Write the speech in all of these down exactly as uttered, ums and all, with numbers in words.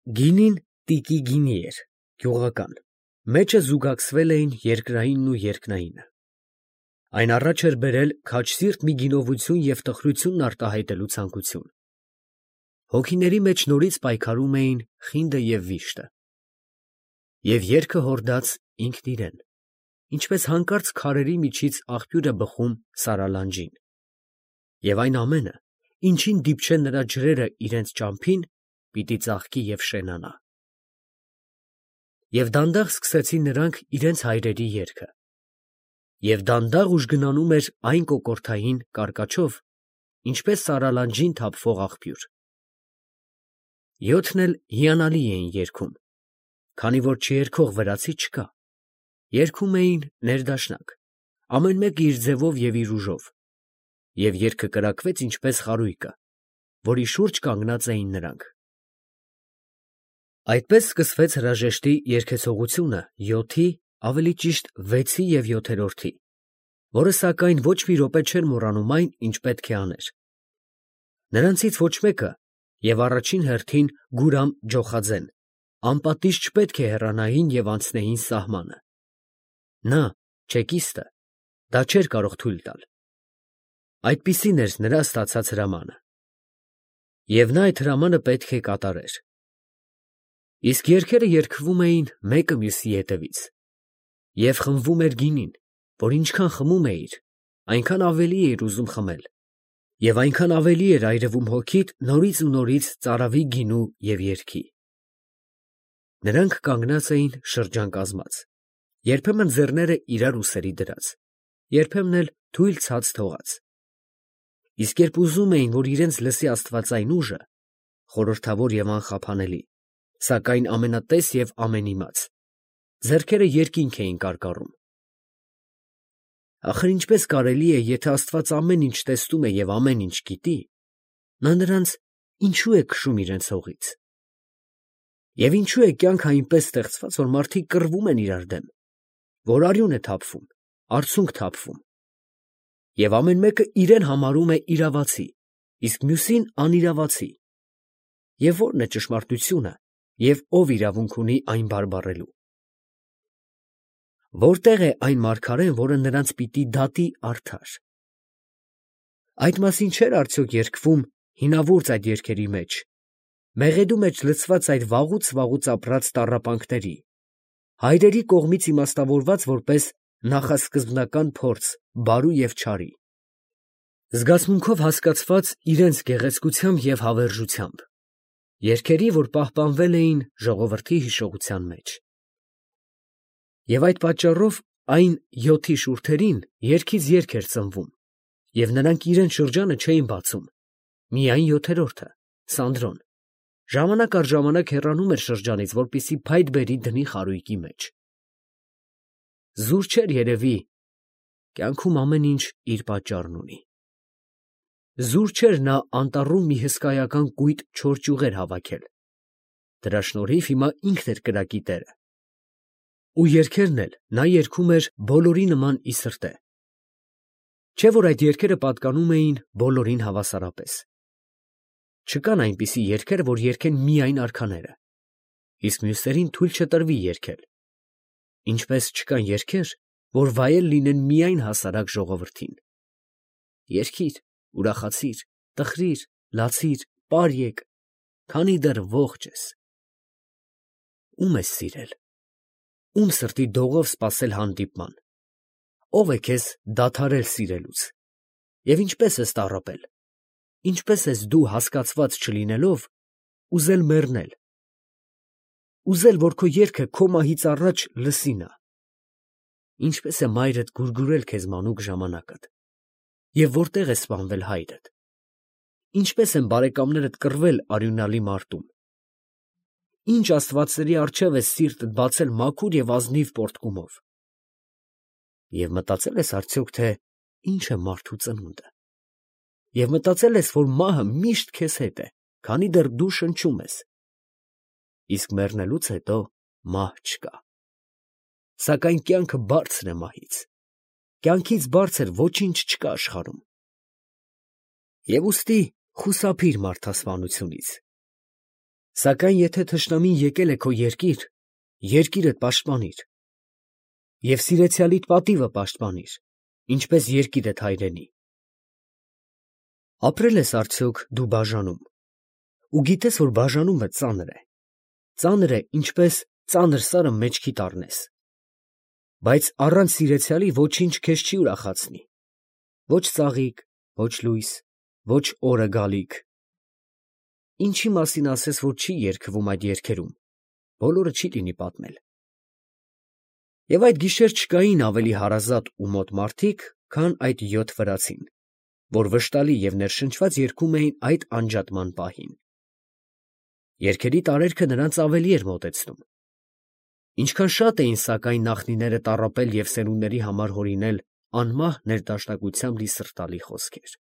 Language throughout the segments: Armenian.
Գինին տիկի գինի էր, գյուղական, մեջը զուգակցվել էին երկրայինն ու երկնայինը. այն առաջ էր բերել քաջսիրտ մի գինովություն և տխրությունն արտահայտելու ցանկություն. հոգիների մեջ նորից պայքարում էին խինդը և վիշտը. և երգը հորդաց ինքն իրեն, ինչպես հանկարծ քարերի միջից աղբյուր է բխում սարալանջին, և այն ամենը, ինչին դիպչեն նրա ջրերը իրանց ճամփին, պիտի ծաղկի և շենանա. և դանդաղ սկսեցին նրանք իրենց հայրերի երգը, և դանդաղ ուժգնանում էր այն կոկորդային կարկաչով, ինչպես սարալանջին թափվող աղբյուր. յոթն էլ հիանալի էին երգում, քանի որ չերգող վրացի չկա, երգում էին ներդաշնակ, ամեն մեկը իր ձևով և իր ուժով, և երգը կրակվեց ինչպես խարույկը, որի շուրջ կանգնած էին նրանք. այդպես սկսվեց հրաժեշտի երգեցողությունը յոթի, ավելի ճիշտ վեցի և յոթերորդի, որը սակայն ոչ մի րոպե չէր մոռանում այն, ինչ պետք է աներ. նրանցից ոչ մեկը, և առաջին հերթին Գուրամ Ջոխաձեն, անպատիժ չպետք է հեռանային և անցնեին սահմանը. նա, չեկիստը, դա չէր կարող թույլ տալ. այդպիսին էր նրա ստացած հրամանը, և նա այդ հրամանը պետք է կատարեր. իսկ երգերը երգվում էին մեկը մյուսի ետևից, և խմվում էր գինին, որ ինչքան խմում էիր, այնքան ավելի էիր ուզում խմել, և այնքան ավելի էր այրվում հոգիդ նորից ու նորից ծարավի գինու և երգի. նրանք կանգնած էին շրջան կազմած, երբեմն ձեռները իրար ուսերի դրած, երբեմն էլ թույլ ցած թողած, իսկ երբ ուզում էին, որ իրենց լսի աստվածային ուժը, խորհրդավոր և անխափանելի, սակայն ամենատես և ամենիմաց, ձեռքերը երկինք էին կարկառում. ախր ինչպե՞ս կարելի է, եթե աստված ամեն ինչ տեսնում է և ամեն ինչ գիտի, նա նրանց ինչո՞ւ է քշում իրենց հողից, և ինչո՞ւ է կյանքը այնպես ստեղծված, որ մարդիկ կռվում են իրար դեմ, որ արյուն է թափվում, արցունք թափվում, և ամեն մեկը իրեն համարում է իրավացի, իսկ մյուսին անիրավացի, և ո՞րն է ճշմարտությունը և ով իրավունք ունի այն բարբառելու. որտե՞ղ է այն մարգարեն, որը նրանց պիտի դատի արդար. այդ մասին չէր արդյոք երգվում հինավուրց այդ երգերի մեջ, մեղեդու մեջ լցված այդ վաղուց վաղուց ապրած տառապանքների, հայրերի կողմից իմաստավորված որպես նախասկզբնական փորձ բարու և չարի, զգացմունքով հասկացված իրենց գեղեցկությամբ և հավերժությամբ, երգերի, որ պահպանվել էին ժողովրդի հիշողության մեջ. և այդ պատճառով այն յոթի շուրթերին երգից երգ էր ծնվում, և նրանք իրենց շրջանը չէին բացում, միայն յոթերորդը՝ Սանդրոն, ժամանակ առ ժամանակ հեռանում էր շրջանից, որպեսզի փայտ բերի դնի խարույկի մեջ. զուր չէր երևի, կյանքում ամեն ինչ իր պատճառն ունի. զուր չէր նա անտառում մի հսկայական կույտ չոր ճյուղեր հավաքել, դրա շնորհիվ հիմա ինքն էր կրակի տերը, ու երգերն էլ նա երգում էր բոլորի նման ի սրտե, չէ՞ որ այդ երգերը պատկանում էին բոլորին հավասարապես. չկան այնպիսի երգեր, որ երգեն միայն արքաները, իսկ մյուսներին թույլ չտրվի երգել, ինչպես չկան երգեր, որ վայել լինեն միայն հասարակ ժողովրդին. երգիր, ուրախացիր, տխրիր, լացիր, պար եկ, քանի դեռ ողջ ես. ո՞ւմ ես սիրել, ո՞ւմ սրտի դողով սպասել հանդիպման, ո՞վ է քեզ դադարել սիրելուց, և ինչպե՞ս ես տառապել, ինչպե՞ս ես դու հասկացված չլինելով, ուզել մեռնել, ուզել, որ քո երգը քո մահից առաջ լսի նա, ինչպե՞ս է մայրդ գուրգուրել քեզ մանուկ ժամանակդ, և որտե՞ղ է սպանվել հայրդ, ինչպե՞ս են բարեկամներդ կռվել արյունալի մարտում, ի՞նչ աստվածների առջև ես սիրտդ բացել մաքուր և ազնիվ պոռթկումով, և մտածե՞լ ես արդյոք, թե ի՞նչ է մարդու ծնունդը, և մտածե՞լ ես, որ մահը միշտ քեզ հետ է, քանի դեռ դու շնչում ես, իսկ մեռնելուց հետո մահ չկա, սակայն կյանքը բարձր է մահից, կյանքից բարձր ոչինչ չկա աշխարհում, և ուստի խուսափի՛ր մարդասպանությունից, Սակայն եթե թշնամին եկել է քո երկիր, երկիրդ պաշտպանիր, և սիրեցյալիդ պատիվը պաշտպանիր, ինչպես երկիրդ հայրենի։ Ապրել ես արդյոք դու բաժանում, ու գիտես, որ բաժանումը ծանր է, ծանր է, ինչպես ծանր սարը մեջքիդ առնես, բայց առանց սիրեցյալի ոչինչ քեզ չի ուրախացնի, ոչ ծաղիկ, ոչ լույս, ոչ օրը գալիք։ Ինչի մասին ասես, որ չի երգվում այդ երգերում, բոլորը չի լինի պատմել։ Եվ այդ գիշեր չկային ավելի հարազատ ու մոտ մարդիկ, քան այդ յոթ վրացին, որ վշտալի և ներշնչված երգում էին այդ անջատման պահին։ Երգերի տարերքը նրանց ավելի էր մոտեցնում։ Ինչքան շատ էին սակայն նախնիները տառապել և սերունդների համար հորինել անմահ ներդաշնակությամբ լի սրտալի խոսքեր։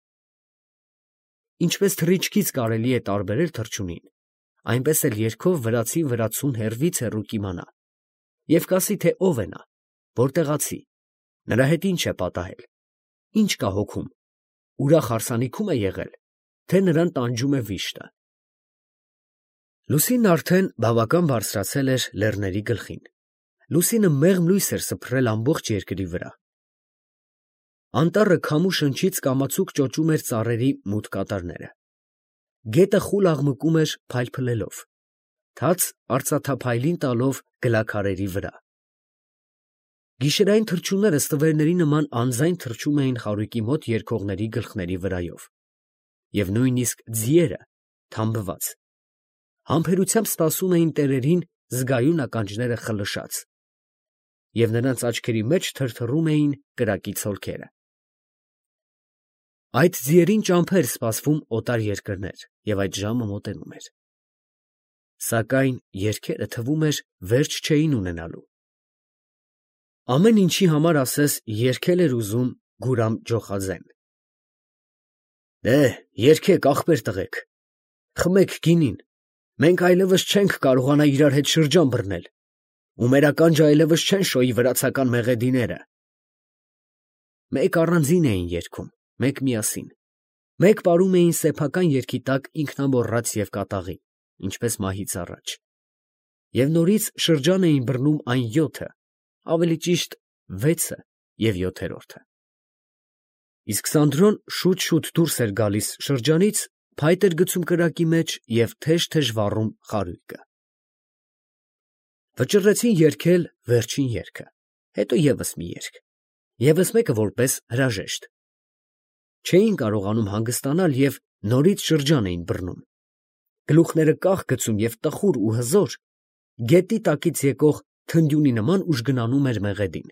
Ինչպես թռիչքից կարելի է տարբերել թռչունին, այնպես էլ երգով վրացին վրացուն հեռվից հեռու կիմանա և կասի, թե ով է նա, որտեղացի, նրա հետ ինչ է պատահել, ինչ կա հոգում, ուրախ հարսանիքո՞ւմ է եղել, թե նրան տանջում է վիշտը։ Լուսինն արդեն բավական բարձրացել էր լեռների գլխին, լուսինը մեղմ լույս էր սփռել ամբողջ երկրի վրա։ Անտառը քամու շնչից կամացուկ ճոճում էր ծառերի մութ կատարները, գետը խուլ աղմկում էր փայլփլելով, թաց արծաթափայլին տալով գլաքարերի վրա։ Գիշերային թռչունները ստվերների նման անձայն թռչում էին խարույկի մոտ երգողների գլխների վրայով, և նույնիսկ ձիերը, թամբված, համբերությամբ սպասում էին տերերին զգայուն ականջները խլշած, և նրանց աչքերի մեջ թրթռում էին կրակի ցոլքերը։ Այդ ձիերին ճամփա էր սպասվում օտար երկրներ, և այդ ժամը մոտենում էր։ Սակայն երգերը, թվում էր, վերջ չէին ունենալու։ Ամեն ինչի համար ասես երգել էր ուզում Գուրամ Ջոխաձեն. «Դե, երգեք, ախպեր տղեկ, խմեք գինին, մենք այլևս չենք կարողանա իրար հետ շրջան բռնել, ու մեր ականջը այլևս չեն շոյի վրացական մեղեդիները»։ Մեկ առանձին էին երգում, մեկ միասին, մեկ պարում էին սեփական երգի տակ ինքնամոռաց և կատաղի, ինչպես մահից առաջ, և նորից շրջան էին բռնում այն յոթը, ավելի ճիշտ վեցը և յոթերորդը։ Իսկ Սանդրոն շուտ֊շուտ դուրս էր գալիս շրջանից, փայտ էր գցում կրակի մեջ և թեժ֊թեժ վառում խարույկը։ Վճռեցին երգել վերջին երգը, հետո ևս մի երգ, ևս մեկը որպես հրաժեշտ։ Չէին կարողանում հանգստանալ և նորից շրջան էին բռնում, գլուխները կախ գցում և տխուր ու հզոր, գետի տակից եկող թնդյունի նման ուժգնանում էր մեղեդին։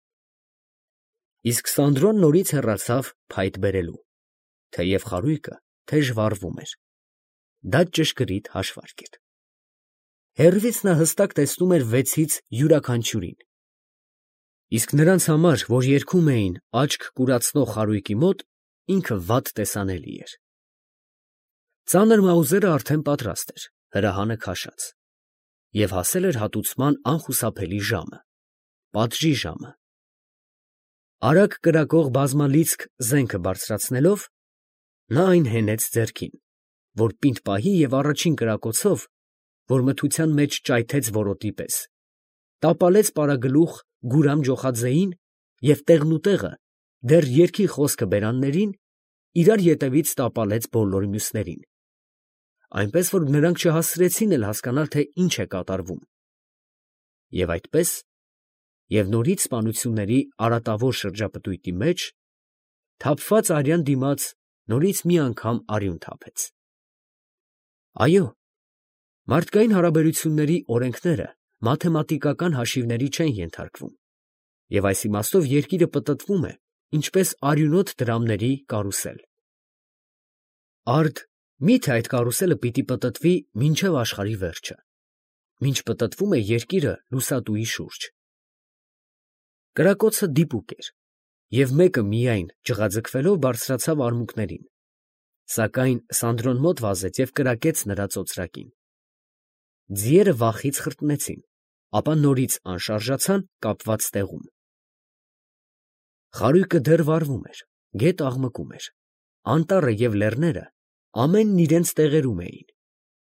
Իսկ Սանդրոն նորից հեռացավ փայտ բերելու, թեև խարույկը թեժ վառվում էր։ Դա ճշգրիտ հաշվարկ էր։ Հեռվից նա հստակ տեսնում էր վեցից յուրաքանչյուրին, իսկ նրանց համար, որ երգում էին աչք կուրացնող խարույկի մոտ, ինքը վատ տեսանելի էր։ Ծանր մաուզերը արդեն պատրաստ էր, հրահանը քաշած, և հասել էր հատուցման անխուսափելի ժամը, պատժի ժամը։ Արագ կրակող բազմալիցք զենքը բարձրացնելով, նա այն հենեց ձեռքին, որ պինդ պահի և առաջին կրակոցով, որ մթության մեջ ճայթեց որոտի պես, տապալեց պարագլուխ Գուրամ Ջոխաձեին և տեղնուտեղը, դեռ երգի խոսքը բերաններին, իրար ետևից տապալեց բոլոր մյուսներին, այնպես որ նրանք չհասցրեցին էլ հասկանալ, թե ինչ է կատարվում։ Եվ այդպես, և նորից սպանությունների արատավոր շրջապտույտի մեջ, թափված արյան դիմաց նորից մի անգամ արյուն թափեց։ Այո, մարդկային հարաբերությունների օրենքները մաթեմատիկական հաշիվների չեն ենթարկվում, և այս իմաստով երկիրը պտտվում է, ինչպես արյունոտ դրամների կարուսել։ Արդ, մի՞թե այդ կարուսելը պիտի պտտվի մինչև աշխարհի վերջը, մինչ պտտվում է երկիրը լուսատուի շուրջ։ Կրակոցը դիպուկ էր, և մեկը միայն ջղաձգվելով բարձրացավ արմունկներին, սակայն Սանդրոն մոտ վազեց և կրակեց նրա ծոծրակին։ Ձիերը վախից խրտնեցին, ապա նորից անշարժացան կապված տեղում։ Խարույկը դեռ վառվում էր, գետը աղմկում էր, անտառը և լեռները ամենն իրենց տեղերում էին,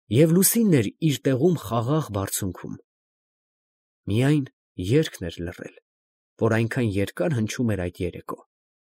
և լուսինն էր իր տեղում խաղաղ բարձունքում։ Միայն երգն էր լռել, որ այնքան երկար հնչում էր այդ երեկո։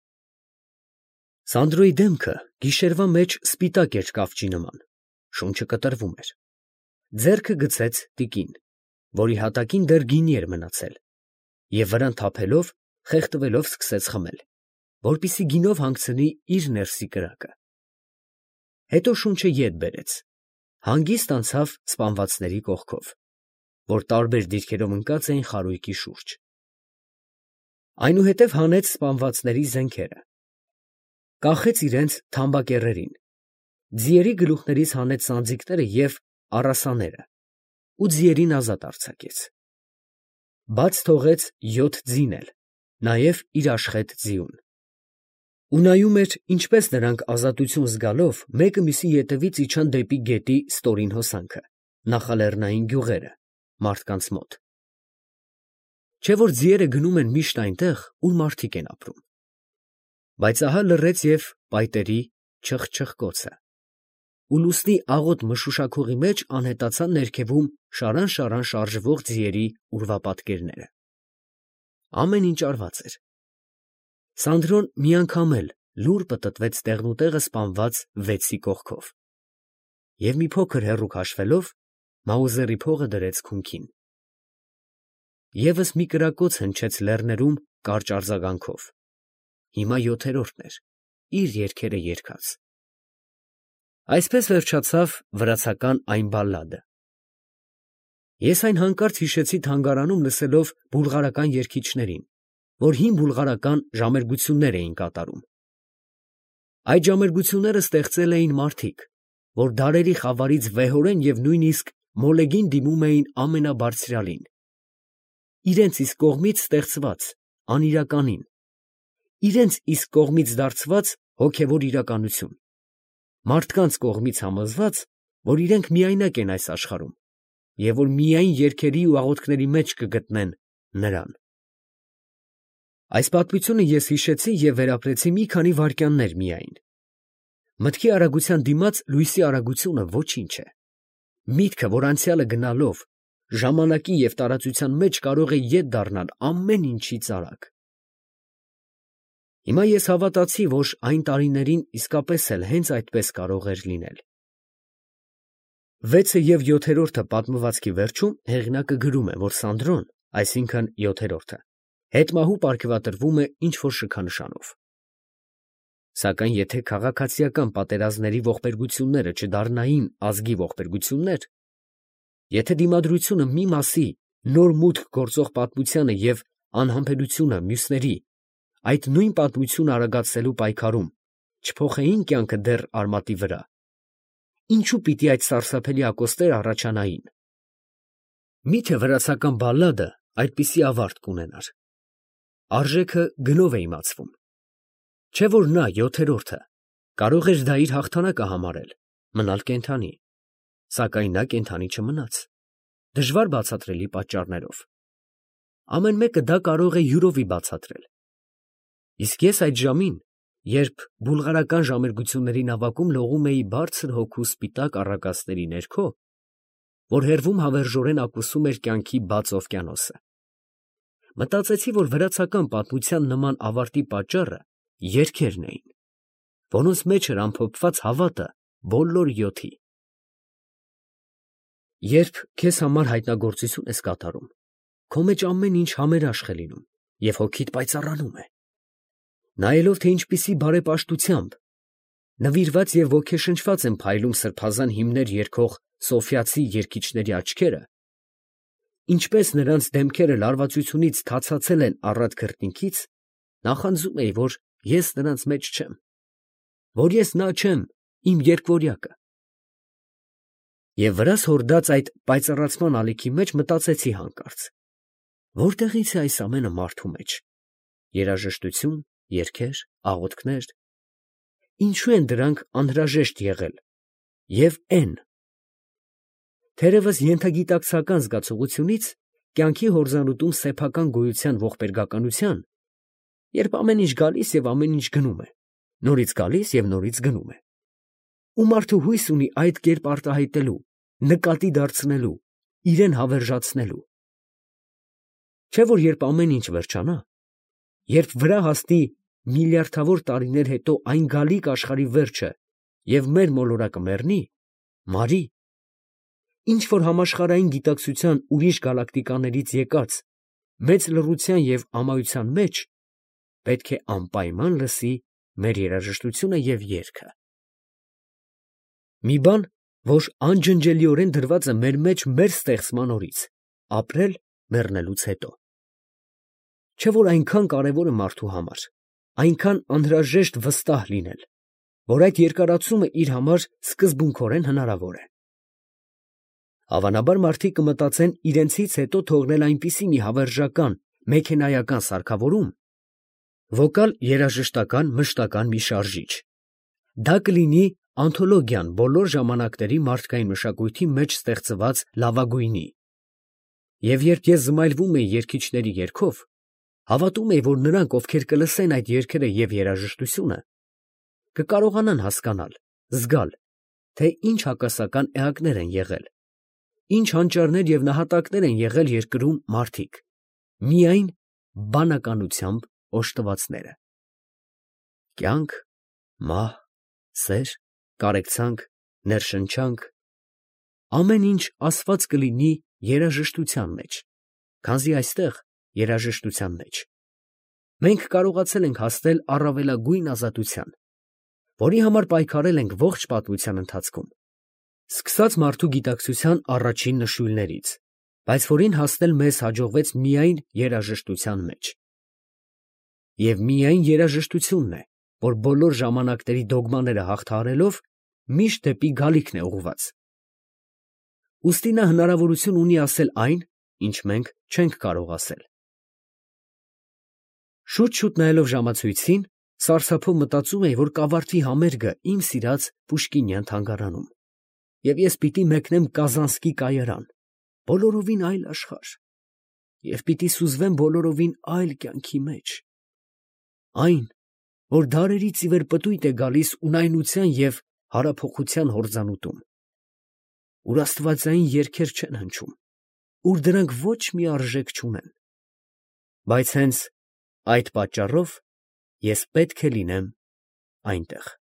Սանդրոյի դեմքը գիշերվա մեջ սպիտակ էր կավճի նման, շունչը կտրվում էր։ Ձեռքը գցեց տիկին, որի հատակին դեռ գինի էր մնացել, և վրան թափելով, խեղդվելով սկսեց խմել, որպեսզի գինով հանգցնի իր ներսի կրակը։ Հետո շունչը ետ բերեց, հանգիստ անցավ սպանվածների կողքով, որ տարբեր դիրքերով ընկած էին խարույկի շուրջ։ Այնուհետև հանեց սպանվածների զենքերը, կախեց իրենց թամբակեղերին, ձիերի գլուխներից հանեց սանձիկները և առասաները ու ձիերին ազատ արձակեց։ Բաց թողեց յոթ ձին էլ, նաև իր աշխեթ ձիուն։ Ու նայում էր, ինչպես նրանք ազատություն զգալով մեկը մյուսի ետևից իջան դեպի գետի ստորին հոսանքը, նախալեռնային գյուղերը, մարդկանց մոտ։ Չէ՞ որ ձիերը գնում են միշտ այնտեղ, ուր մարդիկ են ապրում։ Բայց ահա լռեց և պայտերի չխչխկոցը, ու լուսնի աղոտ մշուշակողի մեջ անհետացան ներքևում շարան֊շարան շարժվող ձիերի ուրվապատկերները։ Ամեն ինչ արված էր։ Սանդրոն մի անգամ էլ լուռ պտտվեց տեղնուտեղը սպանված վեցի կողքով և մի փոքր հեռու քաշվելով, մաուզերի փողը դրեց քունքին։ Եվս մի կրակոց հնչեց լեռներում կարճ արձագանքով, հիմա յոթերորդն էր, իր երգերը երգած։ Այսպես վերջացավ վրացական այն բալլադը։ Ես այն հանկարծ հիշեցի թանգարանում լսելով բուլղարական երգիչներին, որ հին բուլղարական ժամերգություններ էին կատարում։ Այդ ժամերգությունները ստեղծել էին մարդիկ, որ դարերի խավարից վեհորեն և նույնիսկ մոլեգին դիմում էին ամենաբարձրյալին, իրենց իսկ կողմից ստեղծված անիրականին, իրենց իսկ կողմից դարձված հոգևոր իրականություն, մարդկանց կողմից համոզված, որ իրենք միայնակ են այս աշխարհում և որ միայն երգերի ու աղոթքների մեջ կգտնեն նրան։ Այս պատմությունը ես հիշեցի և վերապրեցի մի քանի վայրկյաններ միայն։ Մտքի արագության դիմաց լույսի արագությունը ոչինչ է։ Միտքը, որ անցյալը գնալով, ժամանակի և տարածության մեջ կարող է ետ դառնալ ամեն ինչից արագ։ Հիմա ես հավատացի, որ այն տարիներին իսկապես էլ հենց այդպես կարող էր լինել։ Վեցը և յոթերորդը պատմվածքի վերջում հեղինակը գրում է, որ Սանդրոն, այսինքն յոթերորդը, հետմահու պարգևատրվում է ինչ֊որ շքանշանով։ Սակայն եթե քաղաքացիական պատերազմների ողբերգությունները չդառնային ազգի ողբերգություններ, եթե դիմադրությունը մի մասի նոր մուտք գործող պատմությանը և անհամբերությունը մյուսների, այդ նույն պատմությունը արագացնելու պայքարում չփոխեին կյանքը դեռ արմատի վրա, ինչո՞ւ պիտի այդ սարսափելի ակոսները առաջանային։ Մի՞թե վրացական բալլադը այդպիսի ավարտ կունենար։ Արժեքը գնով է իմացվում։ Չէ՞ որ նա, յոթերորդը, կարող էր դա իր հաղթանակը համարել, մնալ կենդանի, սակայն նա կենդանի չմնաց, դժվար բացատրելի պատճառներով։ Ամեն մեկը դա կարող է յուրովի բացատրել։ Իսկ ես այդ ժամին, երբ բուլղարական ժամերգությունների նավակում լողում էի բարձր հոգու սպիտակ առագաստերի ներքո, որ հեռվում հավերժորեն ակուսում էր կյանքի բաց օվկիանոսը, մտածեցի, որ վրացական պատմության նման ավարտի պատճառը երգերն էին, որոնց մեջ էր ամփոփված հավատը բոլոր յոթի։ Երբ քեզ համար հայտնագործություն ես կատարում, քո մեջ ամեն ինչ համերաշխ է լինում և հոգիդ պայծառանում է։ Նայելով, թե ինչպիսի բարեպաշտությամբ, նվիրված և ոգեշնչված են փայլում սրբազան հիմներ երգող սոֆիացի երգիչների աչքերը, ինչպես նրանց դեմքերը լարվածությունից թացացել են առատ քրտինքից, նախանձում էի, որ ես նրանց մեջ չեմ, որ ես նա չեմ, իմ երկվորյակը։ Եվ վրաս հորդած այդ պայծառացման ալիքի մեջ մտածեցի հանկարծ. որտեղից է այս ամենը մարդու մեջ, երաժշտություն, երգեր, աղոթքներ, ինչու են դրանք անհրաժեշտ եղել և են։ Թերևս ենթագիտակցական զգացողությունից կյանքի հորձանուտում սեփական գոյության ողբերգականության, երբ ամեն ինչ գալիս և ամեն ինչ գնում է, նորից գալիս և նորից գնում է, ու մարդը հույս ունի այդ կերպ արտահայտելու, նկատի դարձնելու, իրեն հավերժացնելու։ Չէ՞ որ երբ ամեն ինչ վերջանա, երբ վրա հասնի միլիարդավոր տարիներ հետո այն գալիք աշխարհի վերջը և մեր մոլորակը մեռնի, մարի, ինչ որ համաշխարհային գիտակցության ուրիշ գալակտիկաներից եկած, մեծ լռության և ամայության մեջ, պետք է անպայման լսի մեր երաժշտությունը և երգը։ Մի բան, որ անջնջելիորեն դրված է մեր մեջ մեր ստեղծման օրից, ապրել մեռնելուց հետո։ Չէ՞ որ այնքան կարևոր է մարդու համար, այնքան անհրաժեշտ վստահ լինել, որ այդ երկարացումը իր համար սկզբունքորեն հնարավոր է։ Հավանաբար մարդիկ կմտածեն իրենցից հետո թողնել այնպիսի մի հավերժական, մեքենայական սարքավորում, վոկալ երաժշտական մշտական մի շարժիչ։ Դա կլինի անթոլոգիան բոլոր ժամանակների մարդկային մշակույթի մեջ ստեղծված լավագույնի։ Եվ երբ ես զմայլվում էի երգիչների երգով, հավատում էի, որ նրանք, ովքեր կլսեն այդ երգերը և երաժշտությունը, կկարողանան հասկանալ, զգալ, թե ինչ հակասական էակներ են եղել, ինչ հանճարներ և նահատակներ են եղել երկրում մարդիկ, միայն բանականությամբ օժտվածները։ Կյանք, մահ, սեր, կարեկցանք, ներշնչանք, ամեն ինչ ասված կլինի երաժշտության մեջ, քանզի այստեղ, երաժշտության մեջ, մենք կարողացել ենք հասնել առավելագույն ազատության, որի համար պայքարել ենք ողջ պատմության ընթացքում, սկսած մարդու գիտակցության առաջին նշույլներից, բայց որին հասնել մեզ հաջողվեց միայն երաժշտության մեջ։ Եվ միայն երաժշտությունն է, որ բոլոր ժամանակների դոգմաները հաղթահարելով միշտ դեպի գալիքն է ուղղված։ Ուստի նա հնարավորություն ունի ասել այն, ինչ մենք չենք կարող ասել։ Շուտ-շուտ նայելով ժամացույցին, սարսափով մտածում էի, որ կավարտվի համերգը իմ սիրած Պուշկինյան թանգարանում, և ես պիտի մեկնեմ Կազանսկի կայարան, բոլորովին այլ աշխարհ, և պիտի սուզվեմ բոլորովին այլ կյանքի մեջ, այն, որ դարերից ի վեր պտույտ է գալիս ունայնության և հարափոխության հորձանուտում, ուր աստվածային երգեր չեն հնչում, ուր դրանք ոչ մի արժեք չունեն, բայց հենց այդ պատճառով ես պետք է լինեմ այնտեղ։